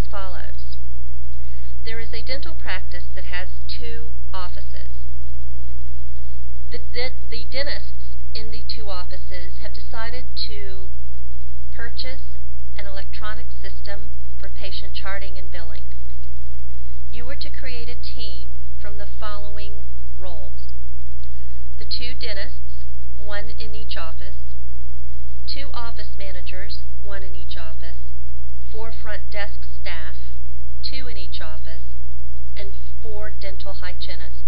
follows. There is a dental practice that has 2 offices. The dentists in the 2 offices have decided to purchase an electronic system for patient charting and billing. You are to create a team from the following roles: the 2 dentists, 1 in each office, 2 office managers, 1 in each office, 4 front desk staff, 2 in each office, and 4 dental hygienists.